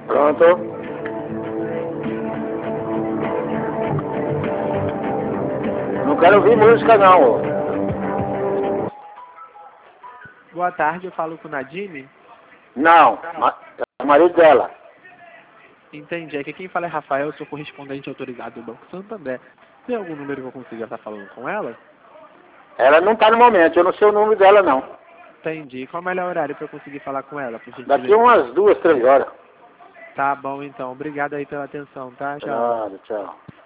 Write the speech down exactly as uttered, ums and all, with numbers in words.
Pronto. Não quero ouvir música não. Boa tarde, eu falo com o Nadine. Não, é o marido dela. Entendi, aqui quem fala é Rafael, eu sou correspondente autorizado do Banco Santander. Tem algum número que eu consiga estar falando com ela? Ela não está no momento, eu não sei o número dela não. Entendi. Qual é o melhor horário para eu conseguir falar com ela? Por Daqui gentileza? umas duas, três horas. Tá bom, então. Obrigado aí pela atenção, tá? Tchau. Nada, tchau.